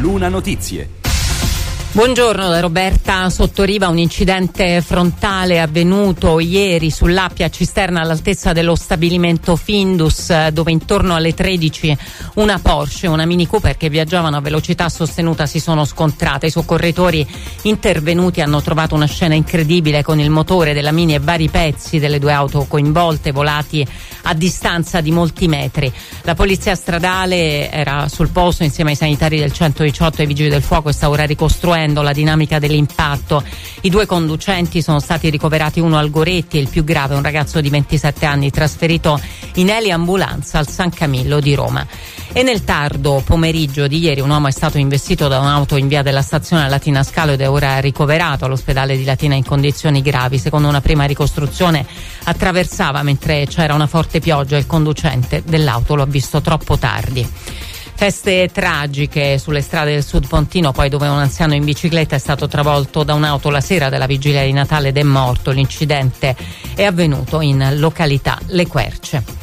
Luna Notizie. Buongiorno da Roberta Sottoriva. Un incidente frontale avvenuto ieri sull'Appia Cisterna all'altezza dello stabilimento Findus, dove intorno alle 13 una Porsche e una Mini Cooper che viaggiavano a velocità sostenuta si sono scontrate. I soccorritori intervenuti hanno trovato una scena incredibile, con il motore della Mini e vari pezzi delle due auto coinvolte volati a distanza di molti metri. La polizia stradale era sul posto insieme ai sanitari del 118 e ai vigili del fuoco e sta ora ricostruendo la dinamica dell'impatto. I due conducenti sono stati ricoverati, uno al Goretti e il più grave, un ragazzo di 27 anni trasferito in eliambulanza al San Camillo di Roma. E nel tardo pomeriggio di ieri un uomo è stato investito da un'auto in via della stazione a Latina Scalo ed è ora ricoverato all'ospedale di Latina in condizioni gravi. Secondo una prima ricostruzione attraversava mentre c'era una forte pioggia e il conducente dell'auto lo ha visto troppo tardi. Feste tragiche sulle strade del Sud Pontino, poi, dove un anziano in bicicletta è stato travolto da un'auto la sera della vigilia di Natale ed è morto. L'incidente è avvenuto in località Le Querce.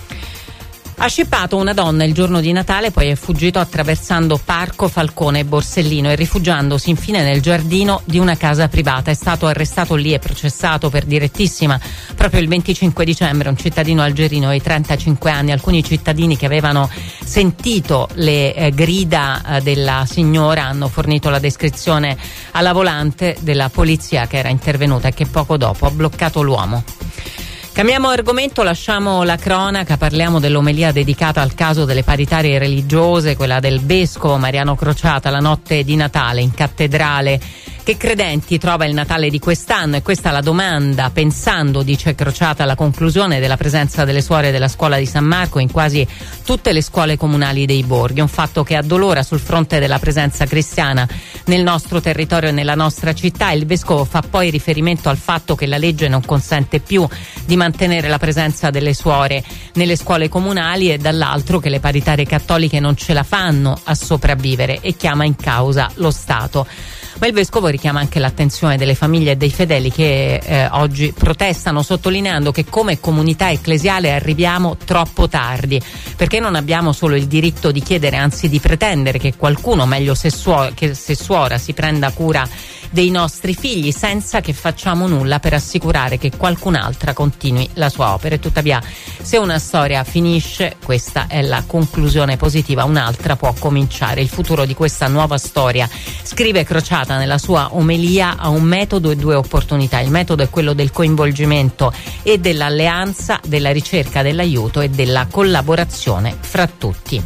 Ha scippato una donna il giorno di Natale, poi è fuggito attraversando Parco Falcone e Borsellino e rifugiandosi infine nel giardino di una casa privata. È stato arrestato lì e processato per direttissima proprio il 25 dicembre un cittadino algerino di 35 anni. Alcuni cittadini che avevano sentito le grida della signora hanno fornito la descrizione alla volante della polizia che era intervenuta e che poco dopo ha bloccato l'uomo. Cambiamo argomento, lasciamo la cronaca, parliamo dell'omelia dedicata al caso delle paritarie religiose, quella del vescovo Mariano Crociata la notte di Natale in cattedrale. Che credenti trova il Natale di quest'anno? E questa è la domanda, pensando, dice Crociata, alla conclusione della presenza delle suore della scuola di San Marco in quasi tutte le scuole comunali dei borghi, un fatto che addolora sul fronte della presenza cristiana nel nostro territorio e nella nostra città. Il vescovo fa poi riferimento al fatto che la legge non consente più di mantenere la presenza delle suore nelle scuole comunali e dall'altro che le paritarie cattoliche non ce la fanno a sopravvivere e chiama in causa lo Stato. Ma il vescovo richiama anche l'attenzione delle famiglie e dei fedeli che oggi protestano, sottolineando che come comunità ecclesiale arriviamo troppo tardi, perché non abbiamo solo il diritto di chiedere, anzi di pretendere che qualcuno, meglio se suora, si prenda cura dei nostri figli, senza che facciamo nulla per assicurare che qualcun'altra continui la sua opera. E tuttavia, se una storia finisce, questa è la conclusione positiva, un'altra può cominciare. Il futuro di questa nuova storia, scrive Crociata nella sua omelia, ha un metodo e due opportunità. Il metodo è quello del coinvolgimento e dell'alleanza, della ricerca dell'aiuto e della collaborazione fra tutti.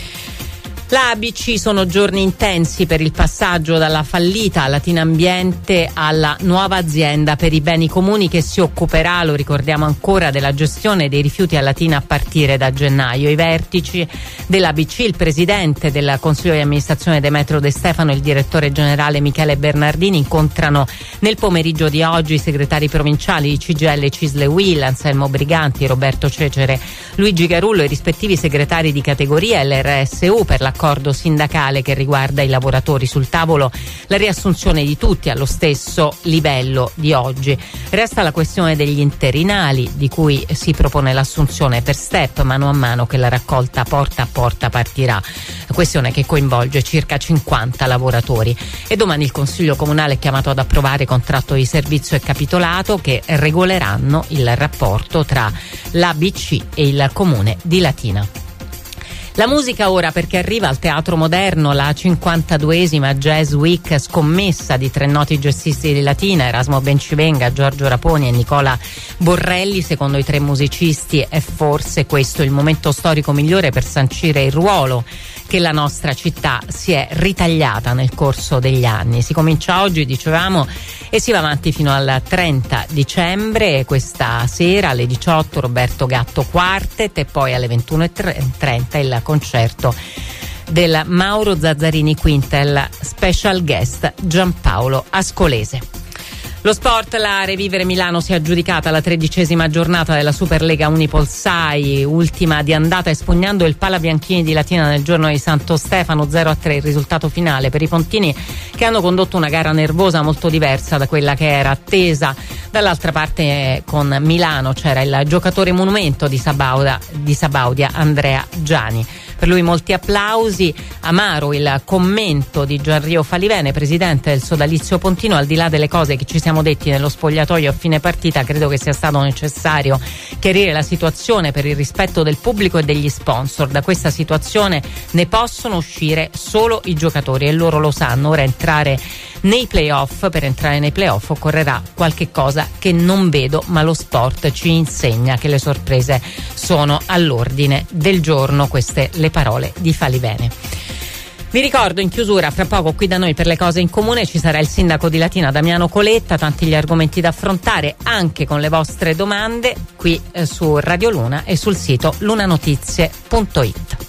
La ABC sono giorni intensi per il passaggio dalla fallita Latina Ambiente alla nuova azienda per i beni comuni che si occuperà, lo ricordiamo ancora, della gestione dei rifiuti a Latina a partire da gennaio. I vertici dell'ABC, il presidente del Consiglio di amministrazione Demetrio De Stefano e il direttore generale Michele Bernardini incontrano nel pomeriggio di oggi i segretari provinciali di CGIL, Cisle Will, Anselmo Briganti, Roberto Cecere, Luigi Garullo e i rispettivi segretari di categoria e l'RSU per l'accordo sindacale che riguarda i lavoratori. Sul tavolo la riassunzione di tutti allo stesso livello di oggi. Resta la questione degli interinali, di cui si propone l'assunzione per step mano a mano che la raccolta porta a porta partirà, questione che coinvolge circa 50 lavoratori. E domani il Consiglio Comunale è chiamato ad approvare contratto di servizio e capitolato che regoleranno il rapporto tra l'ABC e il Comune di Latina. La musica ora, perché arriva al Teatro Moderno la 52esima Jazz Week, scommessa di tre noti jazzisti di Latina, Erasmo Bencivenga, Giorgio Raponi e Nicola Borrelli. Secondo i tre musicisti è forse questo il momento storico migliore per sancire il ruolo che la nostra città si è ritagliata nel corso degli anni. Si comincia oggi, dicevamo, e si va avanti fino al 30 dicembre. Questa sera alle 18 Roberto Gatto Quartet e poi alle 21:30 il concerto del Mauro Zazzarini Quintel, special guest Giampaolo Ascolese. Lo sport, la Revivere Milano si è aggiudicata la 13ª giornata della Superlega Unipolsai, ultima di andata, espugnando il Palabianchini di Latina nel giorno di Santo Stefano, 0-3 il risultato finale per i pontini, che hanno condotto una gara nervosa molto diversa da quella che era attesa. Dall'altra parte con Milano c'era il giocatore monumento di Sabaudia Andrea Giani. per lui molti applausi. Amaro il commento di Gianrio Falivene, presidente del Sodalizio Pontino: al di là delle cose che ci siamo detti nello spogliatoio a fine partita, credo che sia stato necessario chiarire la situazione per il rispetto del pubblico e degli sponsor. Da questa situazione ne possono uscire solo i giocatori e loro lo sanno. Ora entrare nei playoff, per entrare nei playoff occorrerà qualche cosa che non vedo, ma lo sport ci insegna che le sorprese sono all'ordine del giorno. Queste le parole di Falivene. Vi ricordo in chiusura, fra poco qui da noi per le cose in comune ci sarà il sindaco di Latina Damiano Coletta, tanti gli argomenti da affrontare anche con le vostre domande qui su Radio Luna e sul sito lunanotizie.it.